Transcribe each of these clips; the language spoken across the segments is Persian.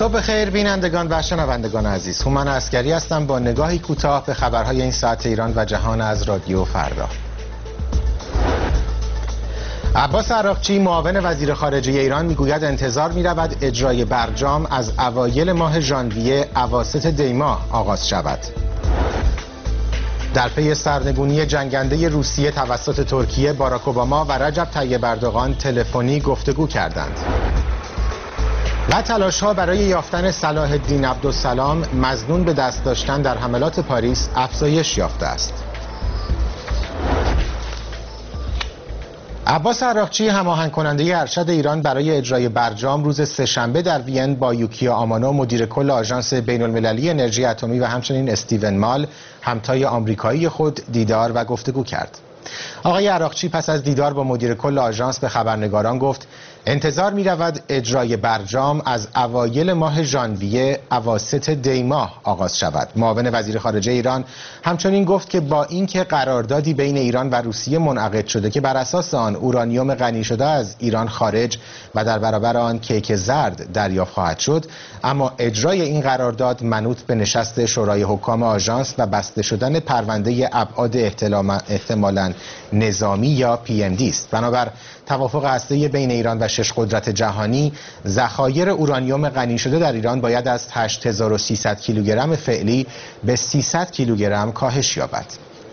صبح خیر بینندگان و شنوندگان عزیز. هومن عسکری هستم با نگاهی کوتاه به خبرهای این ساعت ایران و جهان از رادیو فردا. عباس عراقچی معاون وزیر خارجه ایران میگوید انتظار می‌رود اجرای برجام از اوایل ماه ژانویه اواسط دی‌ماه آغاز شود. در پی سرنگونی جنگنده روسیه توسط ترکیه، باراک اوباما و رجب طیب اردوغان تلفنی گفتگو کردند. و تلاش‌ها برای یافتن صلاح الدین عبدالسلام مظنون به دست داشتن در حملات پاریس افزایش یافته است. عباس عراقچی هماهنگ کننده ارشد ایران برای اجرای برجام روز سه‌شنبه در وین با یوکیا آمانو مدیر کل آژانس بین‌المللی انرژی اتمی و همچنین استیون مال همتای آمریکایی خود دیدار و گفتگو کرد. آقای عراقچی پس از دیدار با مدیر کل آژانس به خبرنگاران گفت انتظار می رود اجرای برجام از اوایل ماه ژانویه اواسط دی‌ماه آغاز شود. معاون وزیر خارجه ایران همچنین گفت که با اینکه قراردادی بین ایران و روسیه منعقد شده که بر اساس آن اورانیوم غنی شده از ایران خارج و در برابر آن کیک زرد دریافت خواهد شد، اما اجرای این قرارداد منوط به نشست شورای حکام آژانس و بسته شدن پرونده ابعاد احتمالاً نظامی یا PMD است. بنابر توافق هسته‌ای بین ایران و 6 قدرت جهانی، ذخایر اورانیوم غنی شده در ایران باید از 8300 کیلوگرم فعلی به 300 کیلوگرم کاهش یابد.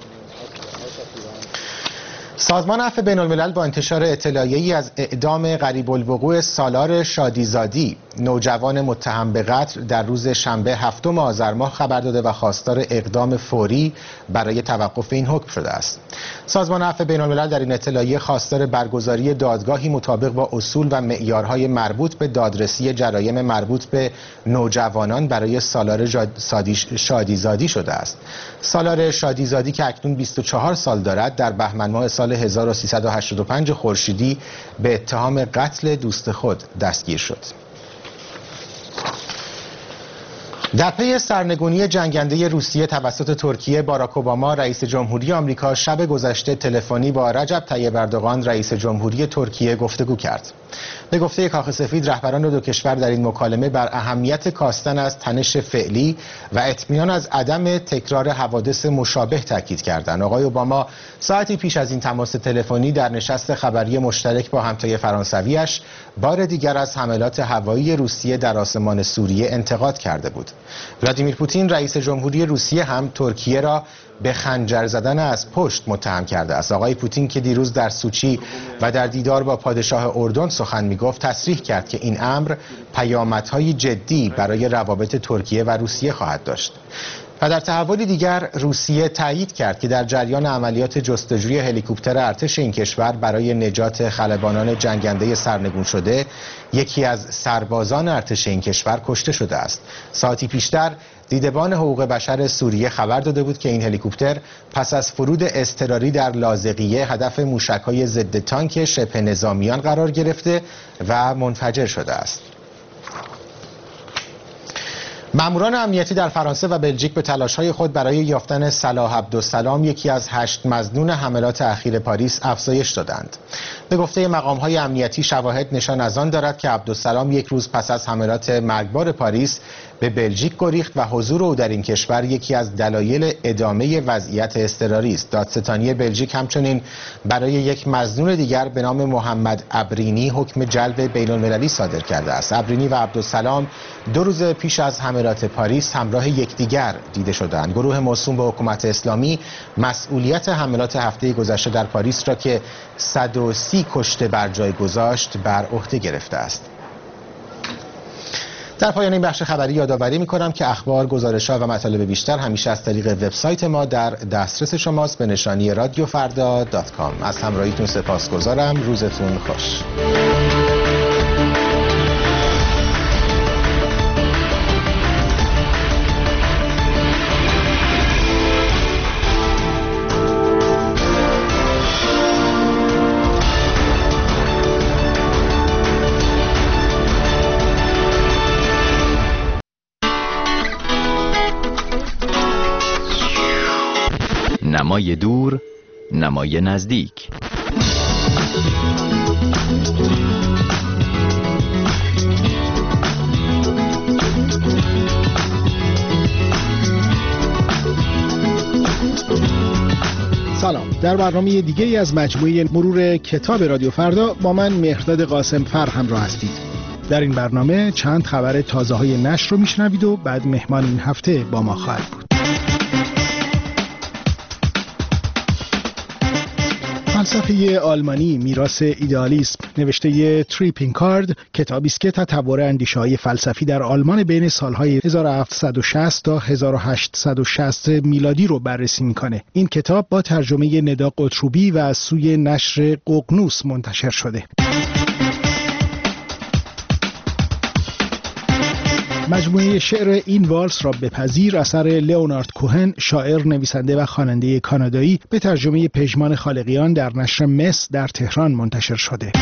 سازمان عفو بین‌الملل با انتشار اطلاعیه‌ای از اعدام قریب الوقوع سالار شادیزادی، نوجوان متهم به قتل، در روز شنبه 7 آذر ماه خبر داده و خواستار اقدام فوری برای توقف این حکم شده است. سازمان عفو بین‌الملل در این اطلاعیه خواستار برگزاری دادگاهی مطابق با اصول و معیارهای مربوط به دادرسی جرایم مربوط به نوجوانان برای سالار شادیزادی شده است. سالار شادیزادی که اکنون 24 سال دارد، در بهمن ماه سال 1385 خورشیدی به اتهام قتل دوست خود دستگیر شد. در پی سرنگونی جنگنده روسیه توسط ترکیه، باراک اوباما رئیس جمهوری آمریکا شب گذشته تلفنی با رجب طیب اردوغان رئیس جمهوری ترکیه گفتگو کرد. به گفته کاخ سفید، رهبران دو کشور در این مکالمه بر اهمیت کاستن از تنش فعلی و اطمینان از عدم تکرار حوادث مشابه تاکید کردند. آقای اوباما ساعتی پیش از این تماس تلفنی در نشست خبری مشترک با همتای فرانسویش بار دیگر از حملات هوایی روسیه در آسمان سوریه انتقاد کرده بود. ولادیمیر پوتین رئیس جمهوری روسیه هم ترکیه را به خنجر زدن از پشت متهم کرده است. آقای پوتین که دیروز در سوچی و در دیدار با پادشاه اردن سخن میگفت، تصریح کرد که این امر پیامدهای جدی برای روابط ترکیه و روسیه خواهد داشت. و در تحولی دیگر، روسیه تایید کرد که در جریان عملیات جستجوی هلیکوپتر ارتش این کشور برای نجات خلبانان جنگنده سرنگون شده، یکی از سربازان ارتش این کشور کشته شده است. ساعتی پیشتر دیدبان حقوق بشر سوریه خبر داده بود که این هلیکوپتر پس از فرود اضطراری در لاذقیه هدف موشک‌های ضد تانک شبه نظامیان قرار گرفته و منفجر شده است. ماموران امنیتی در فرانسه و بلژیک به تلاش‌های خود برای یافتن صلاح عبدالسلام، یکی از 8 مظنون حملات اخیر پاریس، افزایش دادند. به گفته مقام‌های امنیتی، شواهد نشان از آن دارد که عبدالسلام یک روز پس از حملات مرگبار پاریس به بلژیک گریخت و حضور او در این کشور یکی از دلایل ادامه وضعیت اضطراری است. دادستانی بلژیک همچنین برای یک مظنون دیگر به نام محمد ابرینی حکم جلب بین‌المللی صادر کرده است. ابرینی و عبدالسلام 2 روز پیش از حملات پاریس همراه یکدیگر دیده شدند. گروه موسوم به حکومت اسلامی مسئولیت حملات هفته گذشته در پاریس را که 130 کشته بر جای گذاشت بر عهده گرفته است. در پایان این بخش خبری یادآوری می‌کنم که اخبار، گزارش‌ها و مطالب بیشتر همیشه از طریق وبسایت ما در دسترس شماست به نشانی radiofarda.com. از همراهیتون سپاسگزارم. روزتون خوش. نمای دور، نمای نزدیک. سلام. در برنامه دیگه از مجموعه مرور کتاب رادیو فردا با من مهرداد قاسم فر همراه هستید. در این برنامه چند خبر تازه‌های نشر رو میشنوید و بعد مهمان این هفته با ما خواهد بود. فلسفه آلمانی میراث ایدئالیسم نوشته تریپینگ کارد کتابی است که تطور اندیشه‌های فلسفی در آلمان بین سالهای 1760 تا 1860 میلادی رو بررسی میکنه. این کتاب با ترجمه ندا قطروبی و از سوی نشر ققنوس منتشر شده. مجموعه شعر این والس را بپذیر اثر لئونارد کوهن، شاعر، نویسنده و خواننده کانادایی، به ترجمه پژمان خالقیان در نشر مس در تهران منتشر شده.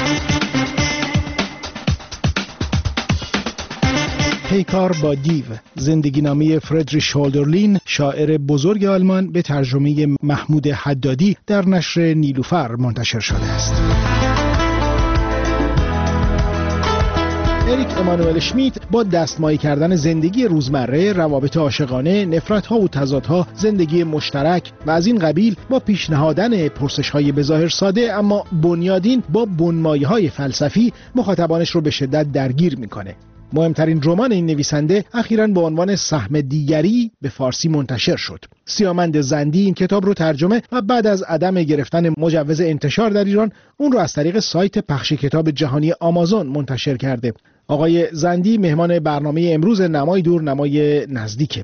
پیکار با دیو، زندگی نامه فردریش هولدرلین، شاعر بزرگ آلمان، به ترجمه محمود حدادی در نشر نیلوفر منتشر شده است. اریک امانوئل اشمیت با دستمایی کردن زندگی روزمره، روابط عاشقانه، نفرت‌ها و تضادها، زندگی مشترک و از این قبیل با پیشنهادن پرسش‌های بظاهر ساده اما بنیادین با بنمایه‌های فلسفی مخاطبانش رو به شدت درگیر می‌کنه. مهمترین رمان این نویسنده اخیراً با عنوان سهم دیگری به فارسی منتشر شد. سیامند زندی این کتاب رو ترجمه و بعد از عدم گرفتن مجوز انتشار در ایران اون رو از طریق سایت پخش کتاب جهانی آمازون منتشر کرده. آقای زندی مهمان برنامه امروز نمای دور نمای نزدیکه.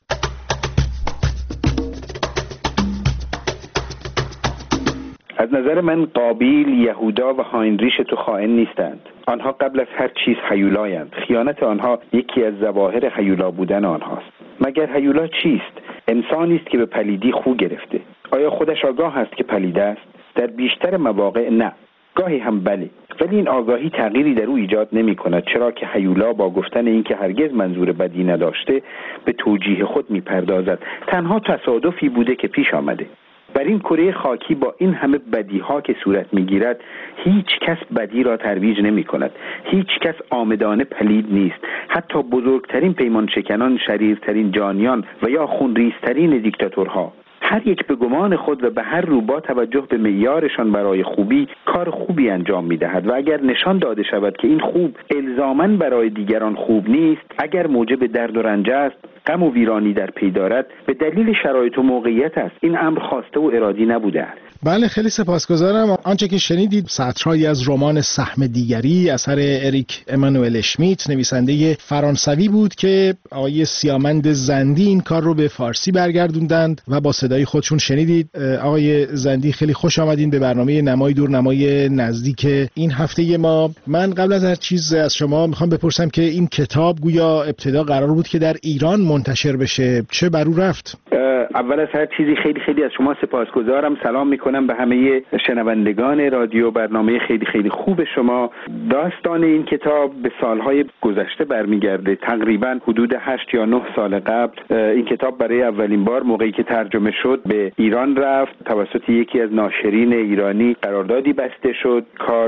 از نظر من قابیل، یهودا و هاینریش تو خائن نیستند. آنها قبل از هر چیز هیولایند. خیانت آنها یکی از ظواهر هیولا بودن آنهاست. مگر هیولا چیست؟ انسانی است که به پلیدی خو گرفته. آیا خودش آگاه است که پلید است؟ در بیشتر مواقع نه. گاهی هم بله، ولی این آگاهی تغییری در او ایجاد نمی کند، چرا که هیولا با گفتن این که هرگز منظور بدی نداشته به توجیه خود می پردازد. تنها تصادفی بوده که پیش آمده. بر این کره خاکی با این همه بدیها که صورت میگیرد هیچ کس بدی را ترویج نمی کند. هیچ کس آمدانه پلید نیست. حتی بزرگترین پیمان شکنان، شریرترین جانیان و یا خونریزترین دیکتاتورها، هر یک به گمان خود و به هر رو با توجه به معیارشان برای خوبی کار خوبی انجام می‌دهد و اگر نشان داده شود که این خوب الزاماً برای دیگران خوب نیست، اگر موجب درد و رنج است، غم و ویرانی در پی دارد، به دلیل شرایط و موقعیت است. این امر خواسته و ارادی نبوده است. بله، خیلی سپاسگزارم. آنچه که شنیدید سطرهایی از رمان سهم دیگری اثر اریک امانوئل اشمیت نویسنده فرانسوی بود که آقای سیامند زندی این کار رو به فارسی برگردوندند و با صدای خودشون شنیدید. آقای زندی خیلی خوش آمدین به برنامه نمای دور نمای نزدیک این هفته ما. من قبل از هر چیز از شما میخوام بپرسم که این کتاب گویا ابتدا قرار بود که در ایران منتشر بشه، چه بر او رفت؟ اول از هر چیزی خیلی از شما سپاسگزارم. سلام میکنم به همه شنوندگان رادیو. برنامه خیلی خوب شما. داستان این کتاب به سالهای گذشته برمیگرده، تقریبا حدود 8 یا 9 سال قبل. این کتاب برای اولین بار موقعی که ترجمه شد به ایران رفت، توسط یکی از ناشرین ایرانی قراردادی بسته شد. کار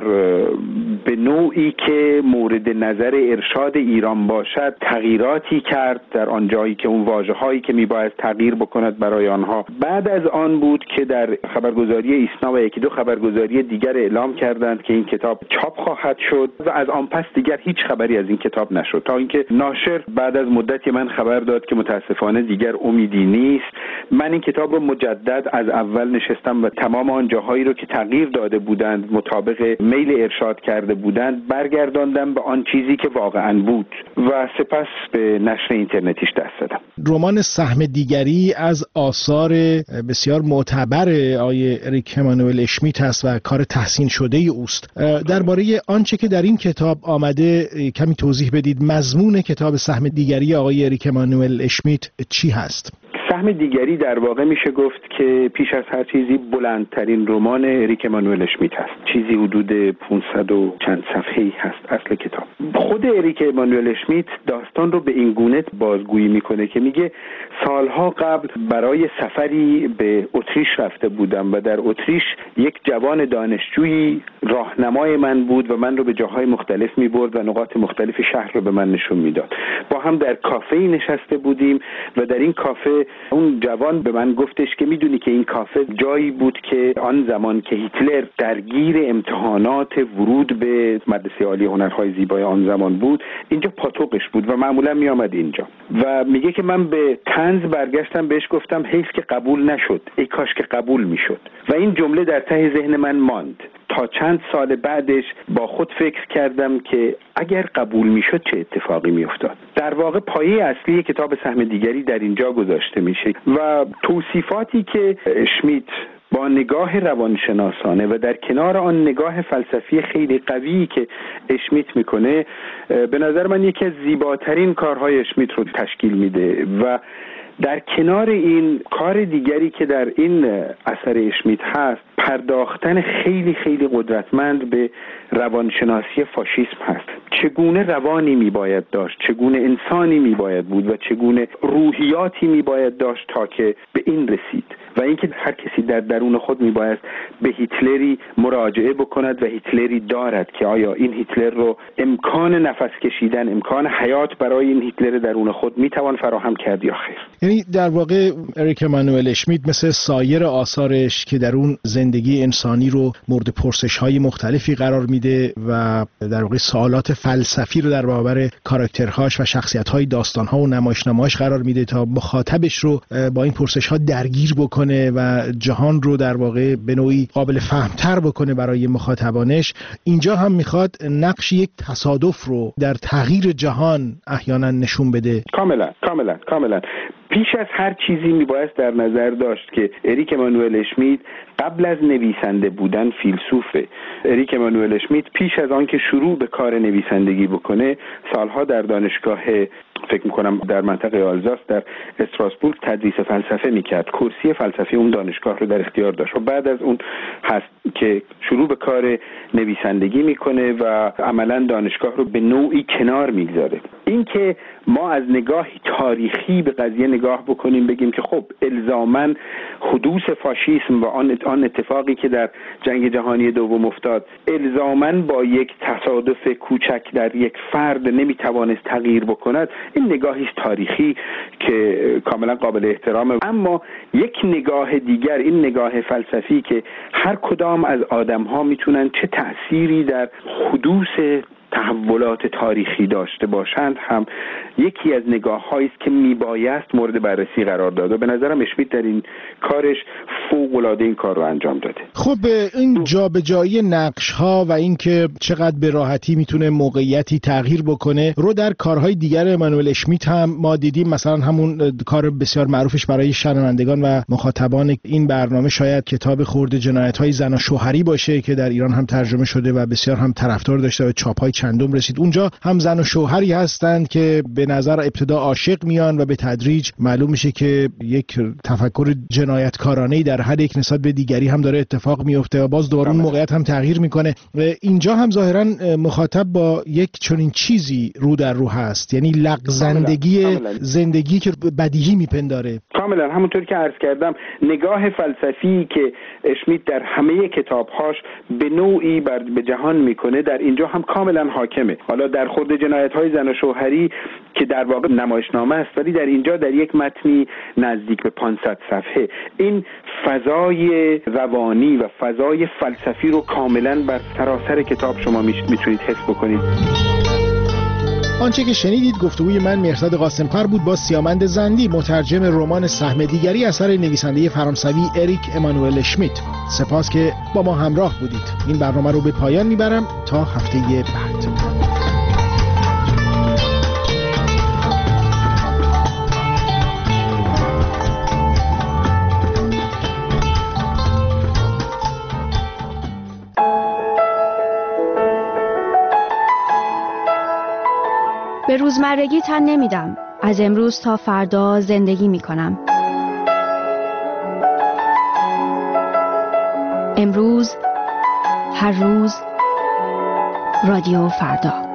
به نوعی که مورد نظر ارشاد ایران باشد تغییراتی کرد در آن جایی که اون واژه‌هایی که میباید تغییر بکند برای آنها. بعد از آن بود که در خبرگزاری ایسنا و یکی دو خبرگزاری دیگر اعلام کردند که این کتاب چاپ خواهد شد و از آن پس دیگر هیچ خبری از این کتاب نشد، تا اینکه ناشر بعد از مدتی من خبر داد که متاسفانه دیگر امیدی نیست. من این کتاب رو مجدد از اول نشستم و تمام آن جاهایی رو که تغییر داده بودند مطابق میل ارشاد کرده بودند برگرداندم به آن چیزی که واقعا بود و سپس به نشر اینترنتیش دست زدم. رمان سهم دیگری از آثار بسیار معتبر آقای اریک امانوئل اشمیت است و کار تحسین شده اوست. درباره آنچه که در این کتاب آمده کمی توضیح بدید. مضمون کتاب سهم دیگری آقای اریک امانوئل اشمیت چی هست؟ سهم دیگری در واقع میشه گفت که پیش از هر چیزی بلندترین رمان اریک امانوئل اشمیت هست. چیزی حدود 500 و چند صفحه‌ای هست اصل کتاب. خود اریک امانوئل اشمیت داستان رو به این گونه بازگویی میکنه که میگه سالها قبل برای سفری به اتریش رفته بودم و در اتریش یک جوان دانشجویی راهنمای من بود و من رو به جاهای مختلف میبرد و نقاط مختلف شهر رو به من نشون میداد. با هم در کافه‌ای نشسته بودیم و در این کافه اون جوان به من گفتش که میدونی که این کافه جایی بود که آن زمان که هیتلر درگیر امتحانات ورود به مدرسه عالی هنرهای زیبای آن زمان بود، اینجا پاتوقش بود و معمولا می آمد اینجا. و میگه که من به طنز برگشتم بهش گفتم حیف که قبول نشد، ای کاش که قبول میشد. و این جمله در ته ذهن من ماند. تا چند سال بعدش با خود فکر کردم که اگر قبول میشد چه اتفاقی میافتاد. در واقع پایه اصلی کتاب سهم دیگری در اینجا گذاشته میشه و توصیفاتی که اشمیت با نگاه روانشناسانه و در کنار آن نگاه فلسفی خیلی قویی که اشمیت میکنه، به نظر من یکی از زیباترین کارهای اشمیت رو تشکیل میده. و در کنار این کار دیگری که در این اثر اشمیت هست، پرداختن خیلی خیلی قدرتمند به روانشناسی فاشیسم هست. چگونه روانی میباید داشت، چگونه انسانی میباید بود و چگونه روحیاتی میباید داشت تا که به این رسید. و اینکه هر کسی در درون خود میباید به هیتلری مراجعه بکند و هیتلری دارد که آیا این هیتلر رو امکان نفس کشیدن، امکان حیات برای این هیتلر درون خود میتوان فراهم کرد یا خیر. یعنی در واقع اریک امانوئل اشمیت مثل سایر آثارش که در اون زندگی انسانی رو مورد پرسش‌های مختلفی قرار میده و در واقع سوالات فلسفی رو در برابر کاراکترهاش و شخصیت‌های داستان‌ها و نمایشنامه‌هاش قرار میده تا مخاطبش رو با این پرسش‌ها درگیر بکنه و جهان رو در واقع به نوعی قابل فهم‌تر بکنه برای مخاطبانش. اینجا هم میخواد نقش یک تصادف رو در تغییر جهان احیانا نشون بده. کاملا. پیش از هر چیزی میباید در نظر داشت که اریک امانوئل اشمیت قبل از نویسنده بودن فیلسوفه. اریک امانوئل اشمیت پیش از آن که شروع به کار نویسندگی بکنه، سالها در دانشگاه، فکر میکنم در منطقه آلزاس در استراسبورگ، تدریس فلسفه میکرد. کرسی فلسفی اون دانشگاه رو در اختیار داشت و بعد از اون هست که شروع به کار نویسندگی میکنه و عملا دانشگاه رو به نوعی کنار میگذاره. این که ما از نگاهی تاریخی به قضیه نگاه بکنیم، بگیم که خب الزاماً حدوث فاشیسم و آن اتفاقی که در جنگ جهانی دوم افتاد الزاماً با یک تصادف کوچک در یک فرد نمیتوانست تغییر بکند، این نگاهی است تاریخی که کاملا قابل احترامه. اما یک نگاه دیگر، این نگاه فلسفی که هر کدام از آدم‌ها میتونن چه تأثیری در حدوث تحولات تاریخی داشته باشند، هم یکی از نگاه‌هایی است که میبایست مورد بررسی قرار داد و به نظرم اشمیت در این کارش فوق‌العاده این کار رو انجام داده. خب این جابجایی نقش‌ها و اینکه چقدر به راحتی میتونه موقعیتی تغییر بکنه رو در کارهای دیگر امانوئل اشمیت هم ما دیدیم. مثلا همون کار بسیار معروفش برای شنوندگان و مخاطبان این برنامه شاید کتاب خرد جنایت‌های زن و شوهری باشه که در ایران هم ترجمه شده و بسیار هم طرفدار داشته و چاپ‌های چندم رسید. اونجا هم زن و شوهری هستند که به نظر ابتدا عاشق میان و به تدریج معلوم میشه که یک تفکر جنایتکارانه‌ای در هر یک نسبت به دیگری هم داره اتفاق میفته و باز دوباره اون موقعیت هم تغییر میکنه. اینجا هم ظاهرا مخاطب با یک چنین چیزی رو در رو هست، یعنی لغزندگی زندگی که بدیهی میپنداره. کاملا همونطور که عرض کردم، نگاه فلسفی که اشمیت در همه کتابهاش به نوعی به جهان میکنه در اینجا هم کاملا حاکمه. حالا در خرد جنایت‌های زن و شوهری که در واقع نمایشنامه است، ولی در اینجا در یک متنی نزدیک به 500 صفحه این فضای روانی و فضای فلسفی رو کاملا بر سراسر کتاب شما میتونید حس بکنید. آنچه که شنیدید گفتگوی من مهرداد قاسم‌فر بود با سیامند زندی، مترجم رمان سهم دیگری اثر نویسنده فرانسوی اریک امانوئل اشمیت. سپاس که با ما همراه بودید. این برنامه رو به پایان میبرم تا هفته بعد. به روزمرگی تن نمیدم. از امروز تا فردا زندگی میکنم. امروز، هر روز، رادیو فردا.